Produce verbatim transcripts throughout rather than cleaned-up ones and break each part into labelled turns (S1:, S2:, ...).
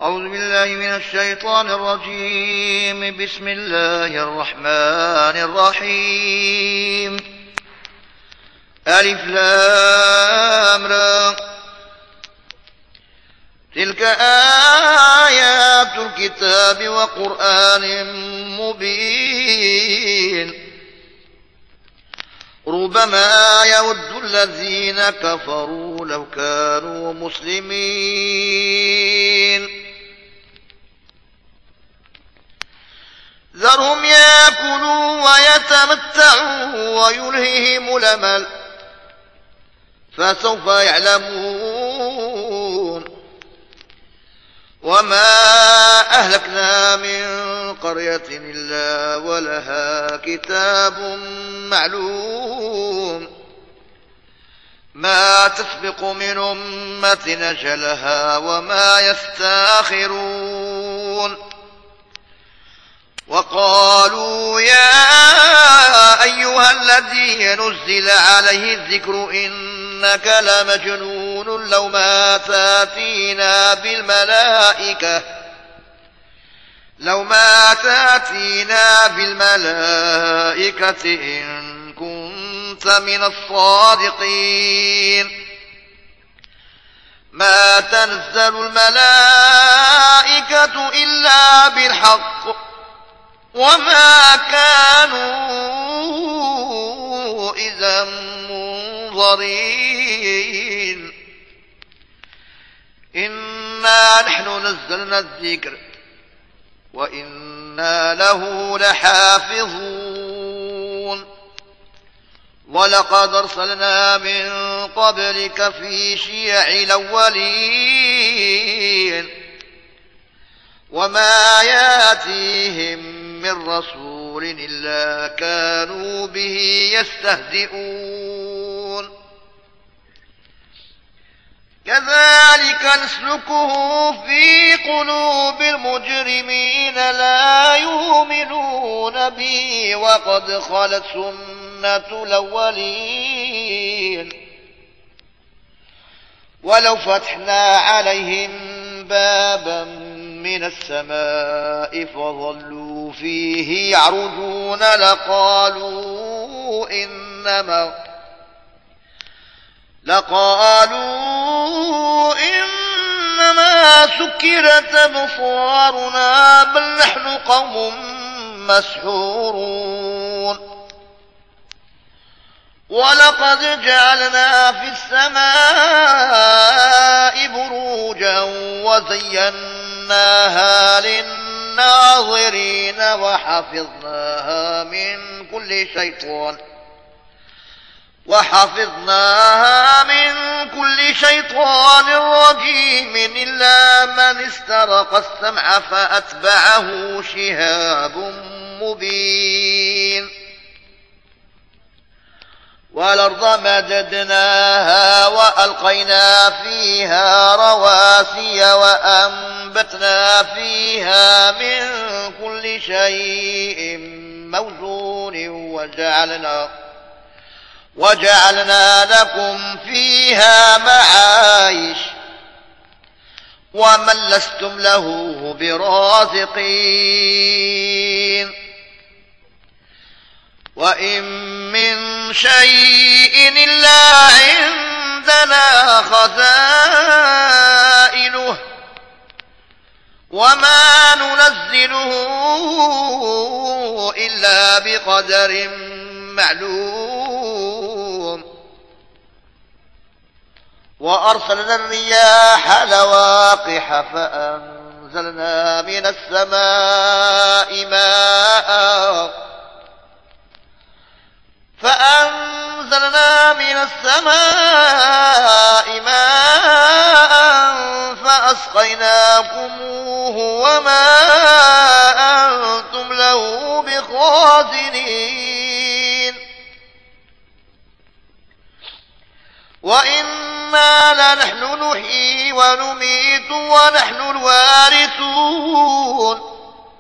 S1: أعوذ بالله من الشيطان الرجيم. بسم الله الرحمن الرحيم. ألف لام را. تلك آيات الكتاب وقرآن مبين. ربما يود الذين كفروا لو كانوا مسلمين. ذرهم يأكلوا ويتمتعوا ويلههم الأمل فسوف يعلمون. وما أهلكنا من قرية إلا ولها كتاب معلوم ما تسبق من أمة أجلها وما يستاخرون. وقالوا يا أيها الذي نزل عليه الذكر إنك لمجنون لو ما تاتينا بالملائكة لو ما تاتينا بالملائكة إن كنت من الصادقين. ما تنزل الملائكة إلا بالحق وما كانوا إذا منظرين. إنا نحن نزلنا الذكر وإنا له لحافظون. ولقد أرسلنا من قبلك في شيع الأولين وما ياتيهم من رسول إلا كانوا به يستهزئون. كذلك نسلكه في قلوب المجرمين لا يؤمنون به وقد خلت سنة الأولين. ولو فتحنا عليهم بابا من السماء فظلوا فيه يعرجون لقالوا إنما لقالوا إنما سكرت أبصارنا بل نحن قوم مسحورون. ولقد جعلنا في السماء بروجا وزيناها للناظرين وحفظناها من كل شيطان وحفظناها من كل شيطان رجيم إلا من استرق السمع فأتبعه شهاب مبين. والأرض مددناها وألقينا فيها رواسي وأنبتنا فيها من كل شيء موزون وجعلنا وجعلنا لكم فيها معايش ومن لستم له برازقين. وإن من شيء إلا عندنا خزائنه وما ننزله إلا بقدر معلوم. وأرسلنا الرياح لواقح فأنزلنا من السماء ماء فأنزلنا من السماء ماء فأسقيناكموه وما أنتم له بخازنين. وإنا لنحن نحيي ونميت ونحن الوارثون.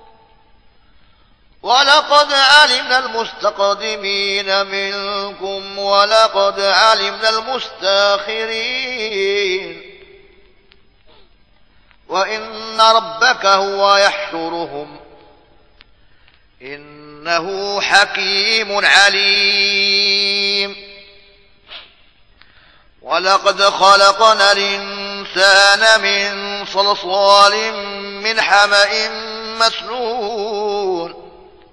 S1: ولقد علمنا المستقدمين منكم ولقد علمنا المستاخرين وإن ربك هو يحشرهم إنه حكيم عليم ولقد خلقنا الإنسان من صلصال من حمأ مسنون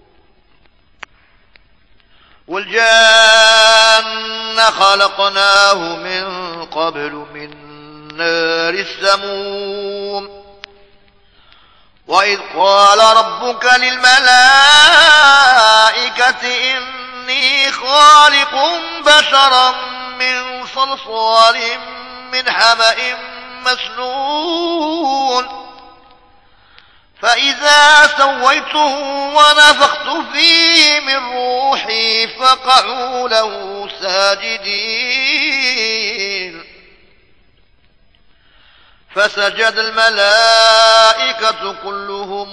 S1: والجان خلقناه من قبل من نار السموم وإذ قال ربك للملائكة إني خالق بشرا من صلصال من حمأ مسنون فإذا سويته ونفخت فيه من روحي فقعوا له ساجدين فسجد الملائكة كلهم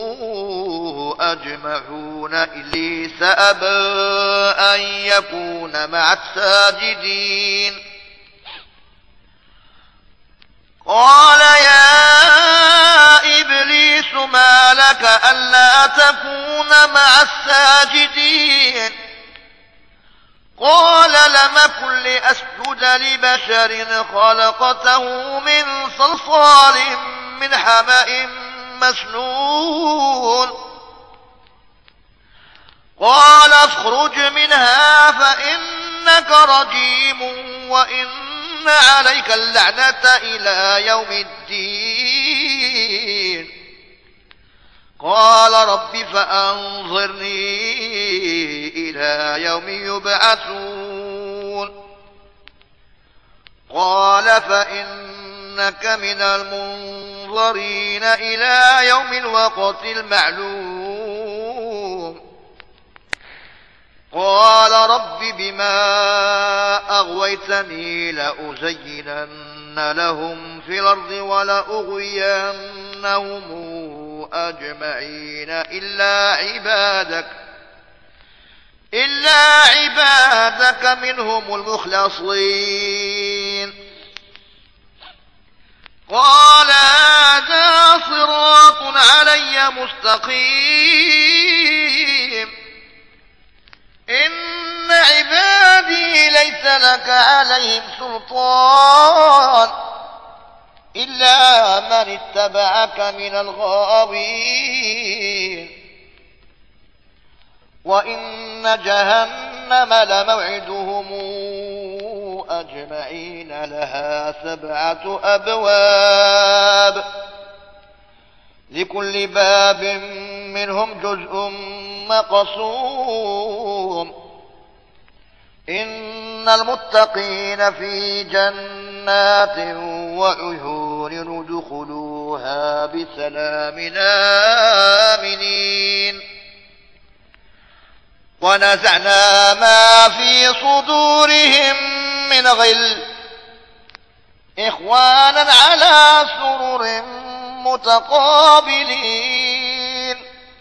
S1: أجمعون إبليس أبى أن يكون مع الساجدين قال يا إبليس ما لك ألا تكون مع الساجدين قال لم أكن لأسجد لبشر خلقته من صلصال من حمأ مسنون قال اخرج منها فإنك رجيم وإن عليك اللعنة إلى يوم الدين قال رب فأنظرني إلى يوم يبعثون قال فإنك من المنظرين إلى يوم الوقت المعلوم قال رب بما أغويتني لأزينن لهم في الأرض ولأغوينهم أجمعين إلا عبادك إلا عبادك منهم المخلصين قال هذا صراط علي مستقيم إن عبادي ليس لك عليهم سلطان إلا من اتبعك من الغاوين وإن جهنم لموعدهم أجمعين لها سبعة أبواب لكل باب منهم جزء مقسوم إن المتقين في جنات وعيون ادخلوها بسلام آمنين ونزعنا ما في صدورهم من غل إخوانا على سرر متقابلين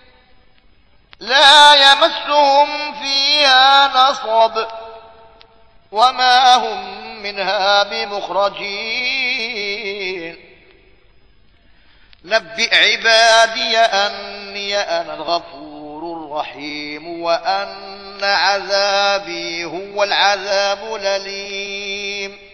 S1: لا يمسهم فيها نصب وما هم منها بمخرجين نبئ عبادي أني أنا الغفور الرحيم وأن عذابي هو العذاب الأليم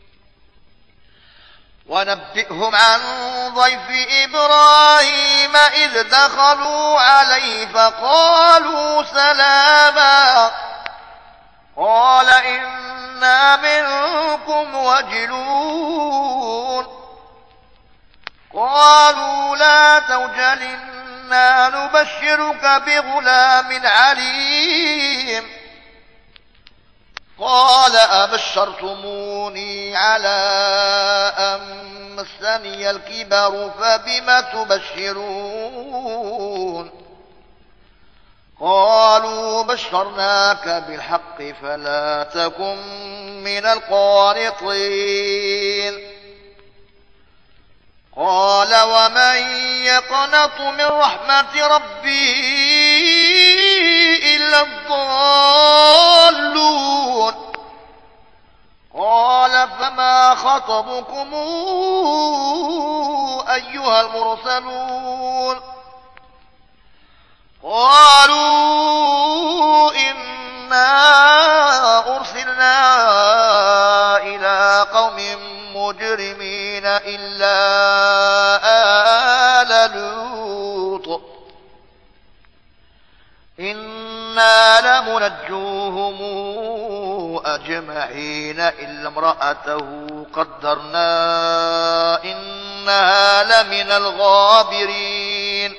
S1: ونبئهم عن ضيف إبراهيم إذ دخلوا عليه فقالوا سلاما قال إنا منكم وجلون قالوا لا توجل إنا نبشرك بغلام عليم قال أبشرتموني على أن مسني الكبر فبم تبشرون قالوا بشرناك بالحق فلا تكن من القانطين قال ومن يقنط من رحمة ربه إلا الضالون قال فما خطبكم أيها المرسلون قالوا إنا أرسلنا إلى قوم مجرمين إلا آل لوط إنا لمنجوهم أجمعين إلا امرأته قدرنا إنها لمن الغابرين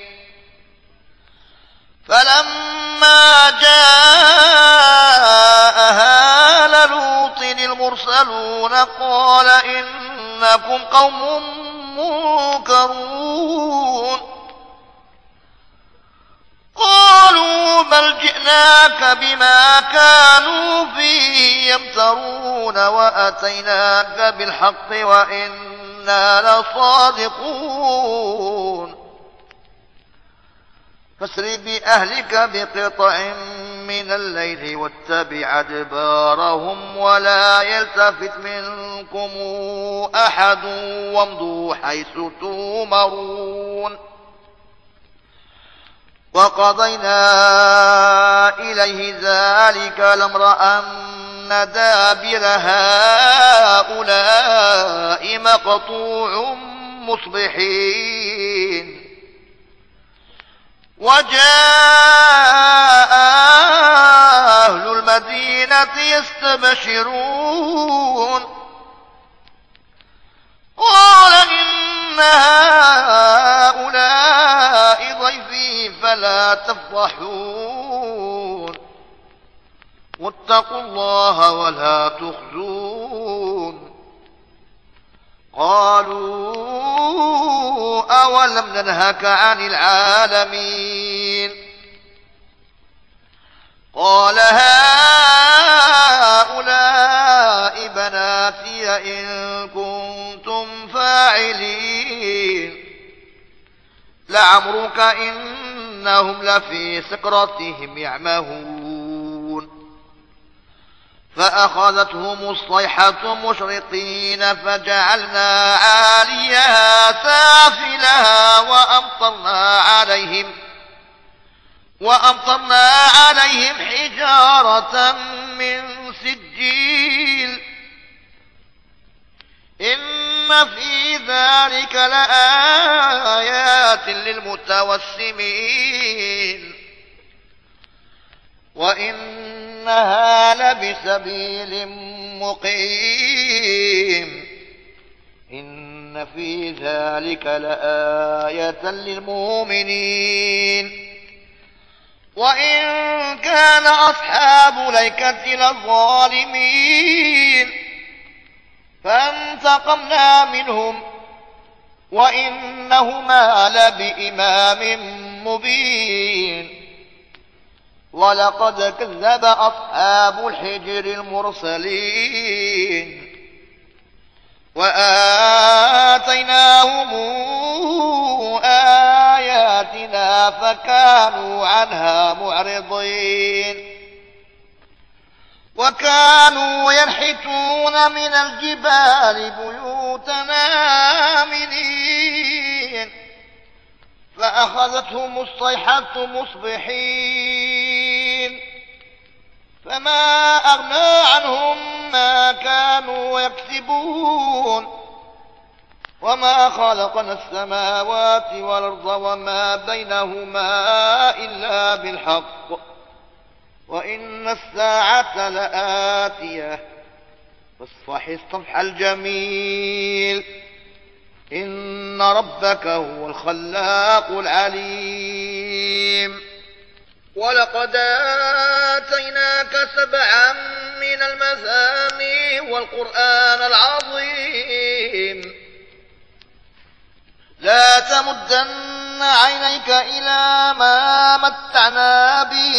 S1: فلما جاء آل لوط المرسلون قال إنكم قوم منكرون قالوا بل جئناك بما كانوا فيه يمترون وأتيناك بالحق وإنا لصادقون فاسر بأهلك بقطع من الليل واتبع أدبارهم ولا يلتفت منكم أحد وامضوا حيث تؤمرون وقضينا إليه ذلك الأمر أن دابر هؤلاء مقطوع مصبحين وجاء أهل المدينة يستبشرون قال إن هؤلاء ضيفي فلا تفضحون واتقوا الله ولا تخزون قالوا أولم ننهك عن العالمين قال هؤلاء بناتي إن كنتم فاعلين لعمرك إنهم لفي سكرتهم يعمهون فأخذتهم الصيحة مشرقين فجعلنا عاليها سافلها وأمطرنا عليهم وأمطرنا عليهم حجارة من سجيل إن في ذلك لآيات للمتوسمين وإنها لبسبيل مقيم إن في ذلك لآية للمؤمنين وإن كان أصحاب ليكة لظالمين فانتقمنا منهم وإنهما لبإمام مبين ولقد كذب أصحاب الحجر المرسلين وآتيناهم آياتنا فكانوا عنها معرضين وكانوا ينحتون من الجبال بيوتنا آمنين فأخذتهم الصيحة مصبحين فما أغنى عنهم ما كانوا يكسبون وما خلقنا السماوات والأرض وما بينهما إلا بالحق وإن الساعة لآتية فاصفح الصفح الجميل إن ربك هو الخلاق العليم ولقد آتيناك سبعا من المثاني والقرآن العظيم لا تمدن عينيك إلى ما متعنا به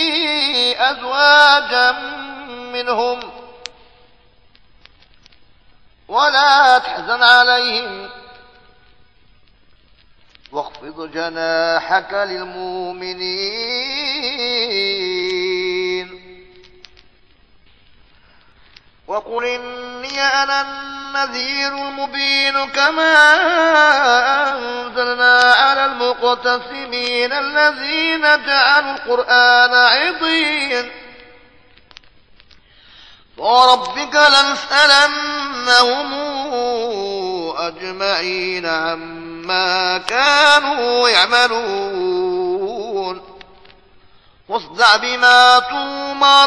S1: أزواجا منهم ولا تحزن عليهم واخفض جناحك للمؤمنين وقل إني أنا النذير المبين كما أنزلنا على المقتسمين الذين جعلوا القرآن عضين وربك لنسألنهم أجمعين عما كانوا يعملون واصدع بما تؤمر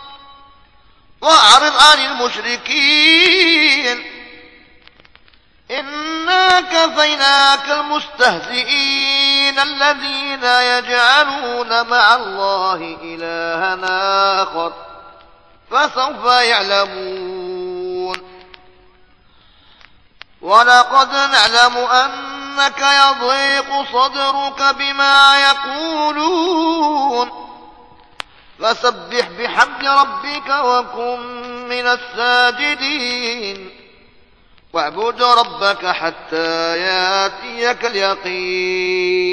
S1: وأعرض عن المشركين إنا كفيناك المستهزئين الذين يجعلون مع الله إلها آخر فسوف يعلمون ولقد نعلم أنك يضيق صدرك بما يقولون فسبح بحمد ربك وكن من الساجدين واعبد ربك حتى ياتيك اليقين